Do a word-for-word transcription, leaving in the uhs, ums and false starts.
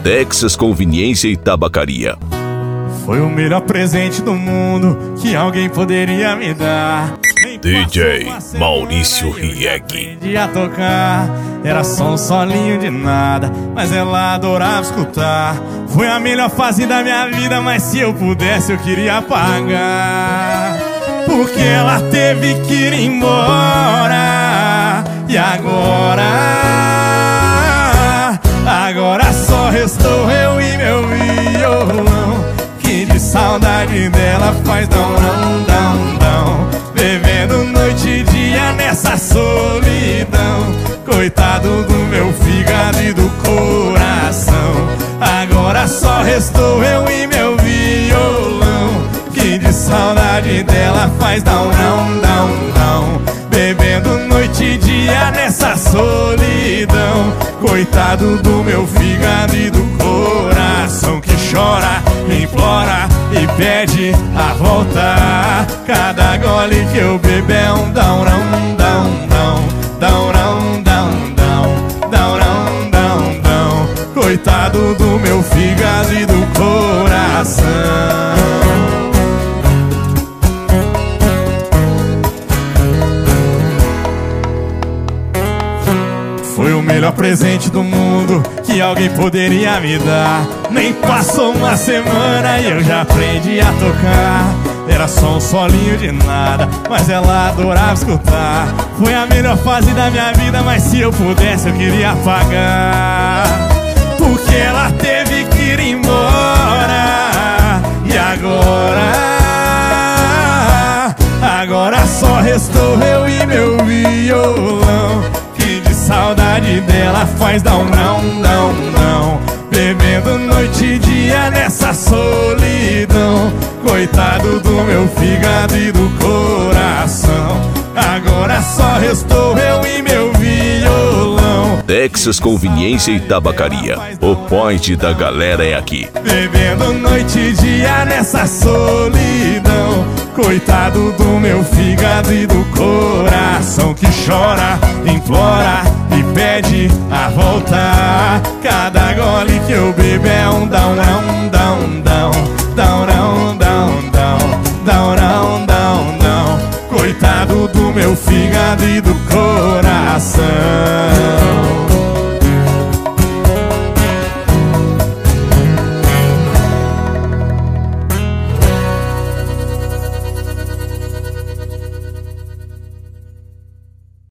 Texas Conveniência e Tabacaria. Foi o melhor presente do mundo que alguém poderia me dar. D J Maurício Rieg. Aprendi a tocar, era só um solinho de nada, mas ela adorava escutar. Foi a melhor fase da minha vida, mas se eu pudesse eu queria apagar. Porque ela teve que ir embora. E agora, agora só restou eu e meu violão, que de saudade dela faz dão, dão, dão, dão. Bebendo noite e dia nessa solidão. Coitado do meu fígado e do coração. Agora só restou eu e meu violão, que de saudade dela faz dão, dão, dão, dão. Bebendo noite e dia nessa solidão. Coitado do meu fígado e do coração, que chora, implora e pede a volta. Cada gole que eu bebo é um dão, dão, dão, dão, dão, dão, dão, dão, dão, dão, dão. Coitado do meu fígado e do coração. Foi o melhor presente do mundo que alguém poderia me dar. Nem passou uma semana e eu já aprendi a tocar. Era só um solinho de nada, mas ela adorava escutar. Foi a melhor fase da minha vida, mas se eu pudesse eu queria apagar. Porque ela teve que ir embora. E agora, agora só restou eu e meu violão, que de saudade dela faz dão, não, não, não. Bebendo noite e dia nessa solidão. Coitado do meu fígado e do coração. Agora só restou eu e meu violão. Texas Conveniência e Tabacaria. O point da galera é aqui. Bebendo noite e dia nessa solidão. Coitado do meu fígado e do coração, que chora, implora e pede a volta. Cada gole que eu bebo é um dão, dão, dão, dão, dão, dão, dão, dão, dão, dão, dão. Coitado do meu fígado e do coração.